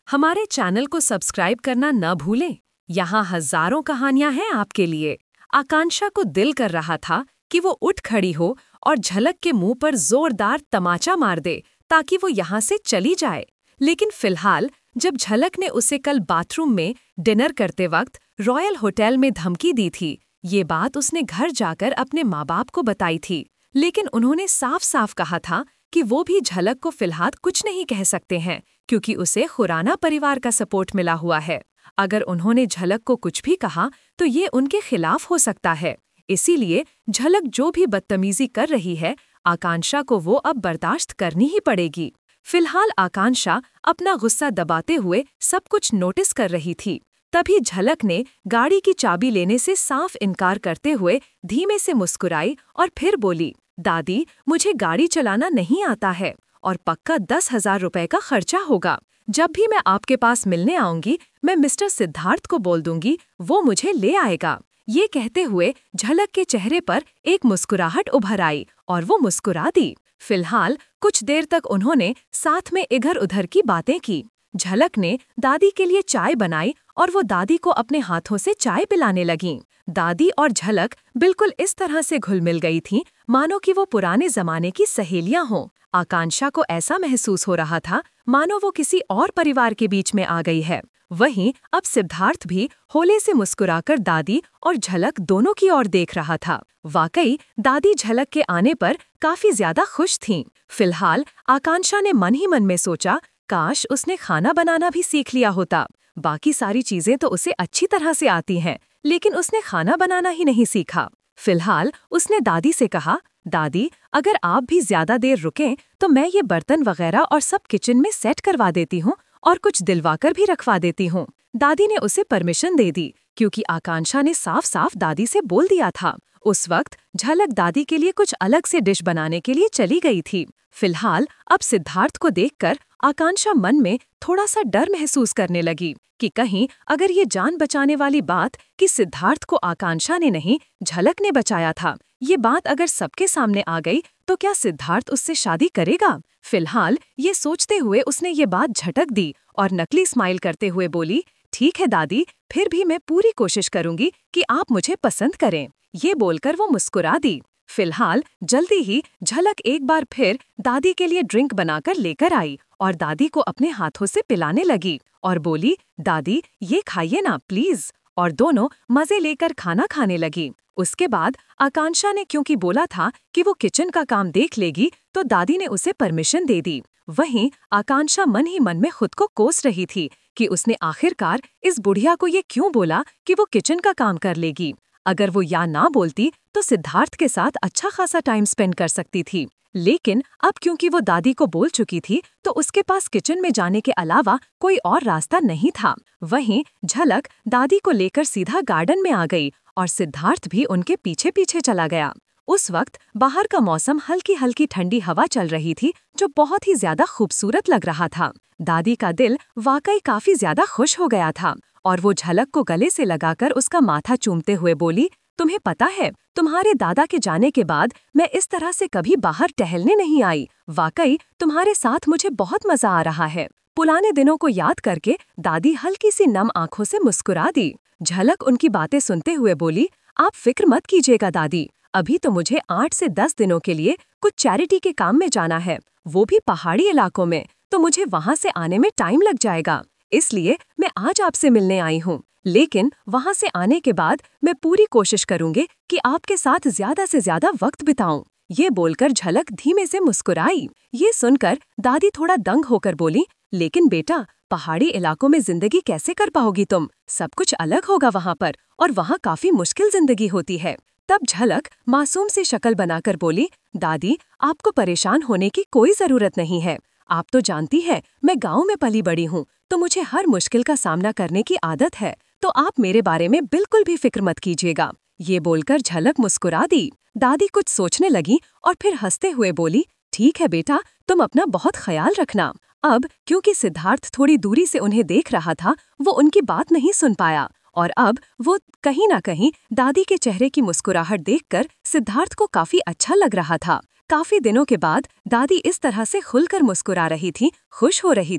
हमारे चैनल को सब्सक्राइब करना न भूलें। यहाँ हजारों कहानियां हैं आपके लिए। आकांक्षा को दिल कर रहा था कि वो उठ खड़ी हो और झलक के मुंह पर जोरदार तमाचा मार दे ताकि वो यहाँ से चली जाए। लेकिन फिलहाल जब झलक ने उसे कल बाथरूम में डिनर करते वक्त रॉयल होटल में धमकी दी थी, ये बात उसने घर जाकर अपने माँ बाप को बताई थी। लेकिन उन्होंने साफ साफ कहा था कि वो भी झलक को फिलहाल कुछ नहीं कह सकते हैं क्योंकि उसे खुराना परिवार का सपोर्ट मिला हुआ है। अगर उन्होंने झलक को कुछ भी कहा तो ये उनके खिलाफ हो सकता है। इसीलिए झलक जो भी बदतमीजी कर रही है, आकांक्षा को वो अब बर्दाश्त करनी ही पड़ेगी। फिलहाल आकांक्षा अपना गुस्सा दबाते हुए सब कुछ नोटिस कर रही थी। तभी झलक ने गाड़ी की चाबी लेने से साफ इनकार करते हुए धीमे से मुस्कुराई और फिर बोली, दादी, मुझे गाड़ी चलाना नहीं आता है और पक्का 10,000 रुपए का खर्चा होगा। जब भी मैं आपके पास मिलने आऊंगी, मैं मिस्टर सिद्धार्थ को बोल दूंगी, वो मुझे ले आएगा। ये कहते हुए झलक के चेहरे पर एक मुस्कुराहट उभर आई और वो मुस्कुरा दी। फिलहाल कुछ देर तक उन्होंने साथ में इधर-उधर की बातें की। झलक ने दादी के लिए चाय बनाई और वो दादी को अपने हाथों से चाय पिलाने लगीं। दादी और झलक बिल्कुल इस तरह से घुल मिल गई थीं, मानो कि वो पुराने जमाने की सहेलियां हों। आकांक्षा को ऐसा महसूस हो रहा था मानो वो किसी और परिवार के बीच में आ गई है। वहीं अब सिद्धार्थ भी होले से मुस्कुराकर दादी और झलक दोनों की ओर देख रहा था। वाकई दादी झलक के आने पर काफी ज्यादा खुश थीं। फिलहाल आकांक्षा ने मन ही मन में सोचा, काश उसने खाना बनाना भी सीख लिया होता। बाकी सारी चीजें तो उसे अच्छी तरह से आती हैं, लेकिन उसने खाना बनाना ही नहीं सीखा। फिलहाल उसने दादी से कहा, दादी, अगर आप भी ज्यादा देर रुकें तो मैं ये बर्तन वगैरह और सब किचन में सेट करवा देती हूँ और कुछ दिलवाकर भी रखवा देती हूँ। दादी ने उसे परमिशन दे दी क्योंकि आकांक्षा ने साफ साफ दादी से बोल दिया था। उस वक्त झलक दादी के लिए कुछ अलग से डिश बनाने के लिए चली गई थी। फिलहाल अब सिद्धार्थ को देखकर आकांक्षा मन में थोड़ा सा डर महसूस करने लगी कि कहीं अगर ये जान बचाने वाली बात कि सिद्धार्थ को आकांक्षा ने नहीं झलक ने बचाया था, ये बात अगर सबके सामने आ गई तो क्या सिद्धार्थ उससे शादी करेगा। फिलहाल ये सोचते हुए उसने ये बात झटक दी और नकली स्माइल करते हुए बोली, ठीक है दादी, फिर भी मैं पूरी कोशिश करूंगी कि आप मुझे पसंद करें। ये बोलकर वो मुस्कुरा दी। फिलहाल जल्दी ही झलक एक बार फिर दादी के लिए ड्रिंक बनाकर लेकर आई और दादी को अपने हाथों से पिलाने लगी और बोली, दादी, ये खाइए ना प्लीज। और दोनों मजे लेकर खाना खाने लगी। उसके बाद आकांक्षा ने क्योंकि बोला था कि वो किचन का काम देख लेगी, तो दादी ने उसे परमिशन दे दी। वहीं आकांक्षा मन ही मन में खुद को कोस रही थी कि उसने आखिरकार इस बुढ़िया को ये क्यों बोला कि वो किचन का काम कर लेगी। अगर वो या ना बोलती तो सिद्धार्थ के साथ अच्छा खासा टाइम स्पेंड कर सकती थी। लेकिन अब क्योंकि वो दादी को बोल चुकी थी तो उसके पास किचन में जाने के अलावा कोई और रास्ता नहीं था। वहीं झलक दादी को लेकर सीधा गार्डन में आ गई और सिद्धार्थ भी उनके पीछे पीछे चला गया। उस वक्त बाहर का मौसम हल्की हल्की ठंडी हवा चल रही थी जो बहुत ही ज्यादा खूबसूरत लग रहा था। दादी का दिल वाकई काफी ज्यादा खुश हो गया था और वो झलक को गले से लगाकर उसका माथा चूमते हुए बोली, तुम्हें पता है, तुम्हारे दादा के जाने के बाद मैं इस तरह से कभी बाहर टहलने नहीं आई। वाकई तुम्हारे साथ मुझे बहुत मजा आ रहा है। पुराने दिनों को याद करके दादी हल्की सी नम आंखों से मुस्कुरा दी। झलक उनकी बातें सुनते हुए बोली, आप फिक्र मत कीजिएगा दादी, अभी तो मुझे 8 से 10 दिनों के लिए कुछ चैरिटी के काम में जाना है, वो भी पहाड़ी इलाकों में, तो मुझे वहाँ से आने में टाइम लग जाएगा। इसलिए मैं आज आपसे मिलने आई हूँ, लेकिन वहाँ से आने के बाद मैं पूरी कोशिश करूंगी कि आपके साथ ज्यादा से ज्यादा वक्त बिताऊं। ये बोलकर झलक धीमे से मुस्कुराई। ये सुनकर दादी थोड़ा दंग होकर बोली, लेकिन बेटा, पहाड़ी इलाकों में जिंदगी कैसे कर पाओगी तुम? सब कुछ अलग होगा वहाँ पर और वहाँ काफी मुश्किल जिंदगी होती है। तब झलक मासूम सी शक्ल बनाकर बोली, दादी, आपको परेशान होने की कोई जरूरत नहीं है। आप तो जानती है मैं गाँव में पली बड़ी हूँ, तो मुझे हर मुश्किल का सामना करने की आदत है, तो आप मेरे बारे में बिल्कुल भी फिक्र मत कीजिएगा। ये बोलकर झलक मुस्कुरा दी। दादी कुछ सोचने लगी और फिर हंसते हुए बोली, ठीक है बेटा, तुम अपना बहुत ख्याल रखना। अब क्योंकि सिद्धार्थ थोड़ी दूरी से उन्हें देख रहा था, वो उनकी बात नहीं सुन पाया और अब वो कहीं ना कहीं दादी के चेहरे की मुस्कुराहट देखकर सिद्धार्थ को काफी अच्छा लग रहा था। काफी दिनों के बाद दादी इस तरह से खुलकर मुस्कुरा रही थी, खुश हो रही थी।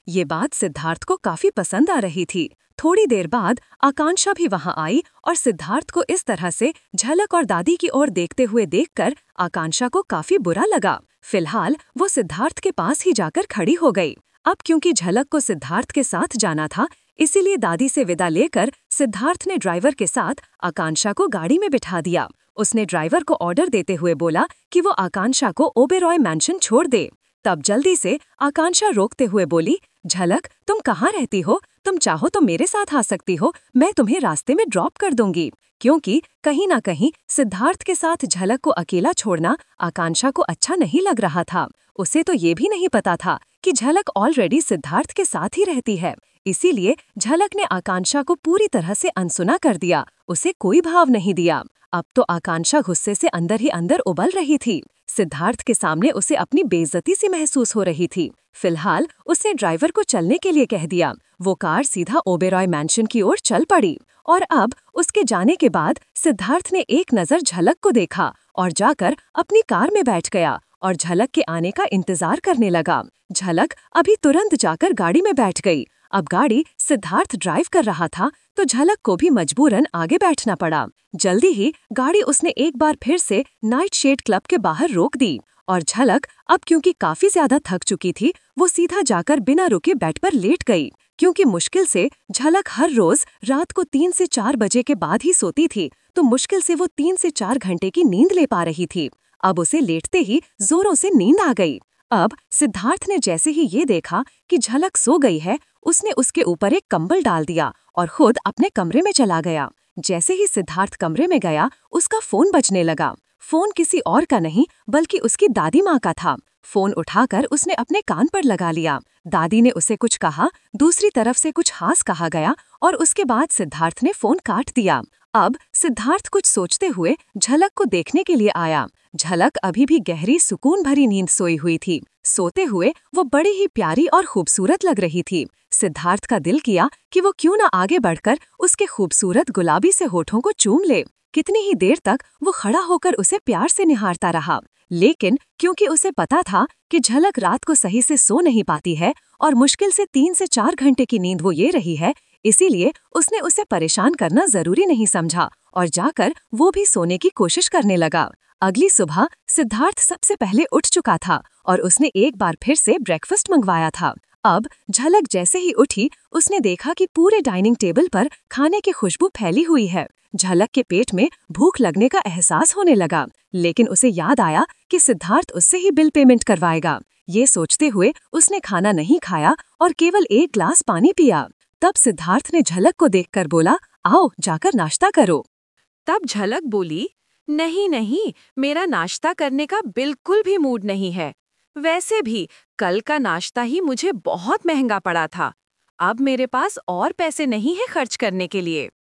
ये बात सिद्धार्थ को काफी पसंद आ रही थी। थोड़ी देर बाद आकांक्षा भी वहां आई और सिद्धार्थ को इस तरह से झलक और दादी की ओर देखते हुए देखकर आकांक्षा को काफी बुरा लगा। फिलहाल वो सिद्धार्थ के पास ही जाकर खड़ी हो गई। अब क्योंकि झलक को सिद्धार्थ के साथ जाना था, इसीलिए दादी से विदा लेकर सिद्धार्थ ने ड्राइवर के साथ आकांक्षा को गाड़ी में बिठा दिया। उसने ड्राइवर को ऑर्डर देते हुए बोला कि वो आकांक्षा को ओबेरॉय मैंशन छोड़ दे। तब जल्दी से आकांक्षा रोकते हुए बोली, झलक, तुम कहाँ रहती हो? तुम चाहो तो मेरे साथ आ सकती हो, मैं तुम्हें रास्ते में ड्रॉप कर दूंगी। क्योंकि कहीं ना कहीं सिद्धार्थ के साथ झलक को अकेला छोड़ना आकांक्षा को अच्छा नहीं लग रहा था। उसे तो ये भी नहीं पता था कि झलक ऑलरेडी सिद्धार्थ के साथ ही रहती है। इसीलिए झलक ने आकांक्षा को पूरी तरह से अनसुना कर दिया, उसे कोई भाव नहीं दिया। अब तो आकांक्षा गुस्से से अंदर ही अंदर उबल रही थी। सिद्धार्थ के सामने उसे अपनी बेइज्जती सी महसूस हो रही थी। फिलहाल उसने ड्राइवर को चलने के लिए कह दिया। वो कार सीधा ओबेरॉय मैंशन की ओर चल पड़ी और अब उसके जाने के बाद सिद्धार्थ ने एक नज़र झलक को देखा और जाकर अपनी कार में बैठ गया और झलक के आने का इंतजार करने लगा। झलक अभी तुरंत जाकर गाड़ी में बैठ गई। अब गाड़ी सिद्धार्थ ड्राइव कर रहा था तो झलक को भी मजबूरन आगे बैठना पड़ा। जल्दी ही गाड़ी उसने एक बार फिर से नाइट शेड क्लब के बाहर रोक दी और झलक अब क्योंकि काफी ज्यादा थक चुकी थी, वो सीधा जाकर बिना रुके बेड पर लेट गई। क्योंकि मुश्किल से झलक हर रोज रात को 3 से 4 बजे के बाद ही सोती थी, तो मुश्किल से वो 3 से 4 घंटे की नींद ले पा रही थी। अब उसे लेटते ही जोरों से नींद आ गई। अब सिद्धार्थ ने जैसे ही ये देखा कि झलक सो गई है, उसने उसके ऊपर एक कंबल डाल दिया और खुद अपने कमरे में चला गया। जैसे ही सिद्धार्थ कमरे में गया, उसका फोन बजने लगा। फोन किसी और का नहीं बल्कि उसकी दादी माँ का था। फोन उठाकर उसने अपने कान पर लगा लिया। दादी ने उसे कुछ कहा, दूसरी तरफ से कुछ हास कहा गया और उसके बाद सिद्धार्थ ने फोन काट दिया। अब सिद्धार्थ कुछ सोचते हुए झलक को देखने के लिए आया। झलक अभी भी गहरी सुकून भरी नींद सोई हुई थी। सोते हुए वो बड़ी ही प्यारी और खूबसूरत लग रही थी। सिद्धार्थ का दिल किया कि वो क्यों न आगे बढ़कर उसके खूबसूरत गुलाबी से होठों को चूम ले। कितनी ही देर तक वो खड़ा होकर उसे प्यार से निहारता रहा, लेकिन क्योंकि उसे पता था कि झलक रात को सही से सो नहीं पाती है और मुश्किल से 3 से 4 घंटे की नींद वो ये रही है, इसीलिए उसने उसे परेशान करना जरूरी नहीं समझा और जाकर वो भी सोने की कोशिश करने लगा। अगली सुबह सिद्धार्थ सबसे पहले उठ चुका था और उसने एक बार फिर से ब्रेकफास्ट मंगवाया था। अब झलक जैसे ही उठी, उसने देखा कि पूरे डाइनिंग टेबल पर खाने की खुशबू फैली हुई है। झलक के पेट में भूख लगने का एहसास होने लगा, लेकिन उसे याद आया कि सिद्धार्थ उससे ही बिल पेमेंट करवाएगा। ये सोचते हुए उसने खाना नहीं खाया और केवल एक ग्लास पानी पिया। तब सिद्धार्थ ने झलक को देखकर बोला, आओ जाकर नाश्ता करो। तब झलक बोली, नहीं नहीं, मेरा नाश्ता करने का बिल्कुल भी मूड नहीं है। वैसे भी कल का नाश्ता ही मुझे बहुत महंगा पड़ा था। अब मेरे पास और पैसे नहीं है खर्च करने के लिए।